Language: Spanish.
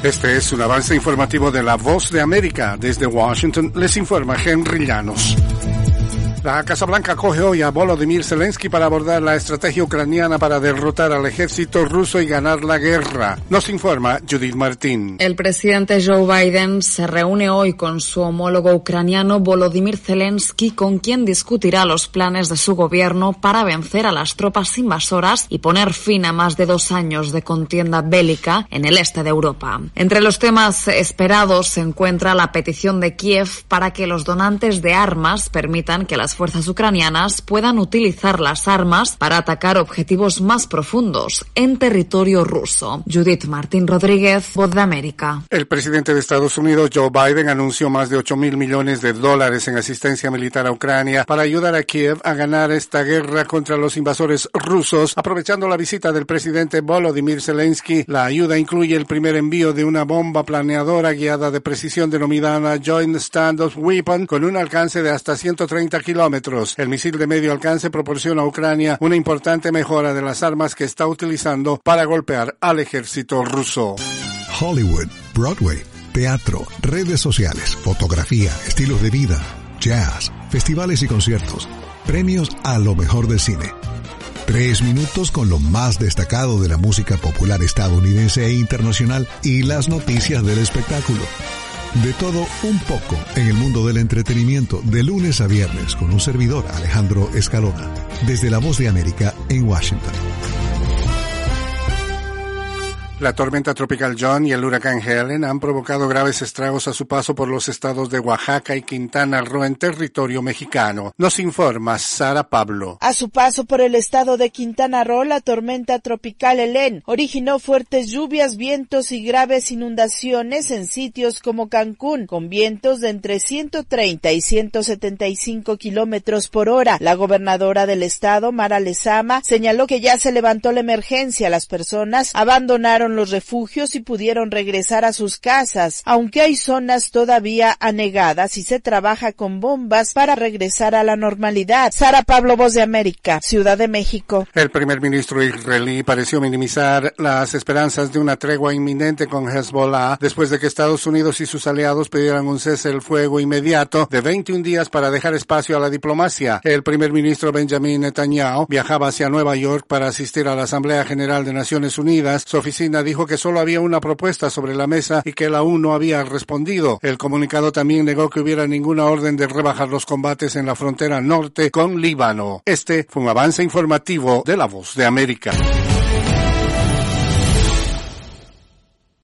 Este es un avance informativo de La Voz de América. Desde Washington les informa Henry Llanos. La Casa Blanca acoge hoy a Volodymyr Zelensky para abordar la estrategia ucraniana para derrotar al ejército ruso y ganar la guerra. Nos informa Judith Martín. El presidente Joe Biden se reúne hoy con su homólogo ucraniano Volodymyr Zelensky, con quien discutirá los planes de su gobierno para vencer a las tropas invasoras y poner fin a más de 2 años de contienda bélica en el este de Europa. Entre los temas esperados se encuentra la petición de Kiev para que los donantes de armas permitan que las fuerzas ucranianas puedan utilizar las armas para atacar objetivos más profundos en territorio ruso. Judith Martín Rodríguez, Voz de América. El presidente de Estados Unidos, Joe Biden, anunció más de $8,000 millones en asistencia militar a Ucrania para ayudar a Kiev a ganar esta guerra contra los invasores rusos. Aprovechando la visita del presidente Volodymyr Zelensky, la ayuda incluye el primer envío de una bomba planeadora guiada de precisión denominada Joint Stand-Off Weapon con un alcance de hasta 130 kilómetros. El misil de medio alcance proporciona a Ucrania una importante mejora de las armas que está utilizando para golpear al ejército ruso. Hollywood, Broadway, teatro, redes sociales, fotografía, estilos de vida, jazz, festivales y conciertos, premios a lo mejor del cine. 3 minutos con lo más destacado de la música popular estadounidense e internacional y las noticias del espectáculo. De todo un poco en el mundo del entretenimiento, de lunes a viernes, con un servidor, Alejandro Escalona, desde La Voz de América en Washington. La tormenta tropical John y el huracán Helen han provocado graves estragos a su paso por los estados de Oaxaca y Quintana Roo en territorio mexicano. Nos informa Sara Pablo. A su paso por el estado de Quintana Roo, la tormenta tropical Helen originó fuertes lluvias, vientos y graves inundaciones en sitios como Cancún, con vientos de entre 130 y 175 kilómetros por hora. La gobernadora del estado, Mara Lezama, señaló que ya se levantó la emergencia. Las personas abandonaron los refugios y pudieron regresar a sus casas, aunque hay zonas todavía anegadas y se trabaja con bombas para regresar a la normalidad. Sara Pablo, Voz de América, Ciudad de México. El primer ministro israelí pareció minimizar las esperanzas de una tregua inminente con Hezbollah después de que Estados Unidos y sus aliados pidieran un cese el fuego inmediato de 21 días para dejar espacio a la diplomacia. El primer ministro Benjamin Netanyahu viajaba hacia Nueva York para asistir a la Asamblea General de Naciones Unidas. Su oficina dijo que solo había una propuesta sobre la mesa y que la ONU no había respondido. El comunicado también negó que hubiera ninguna orden de rebajar los combates en la frontera norte con Líbano. Este fue un avance informativo de La Voz de América.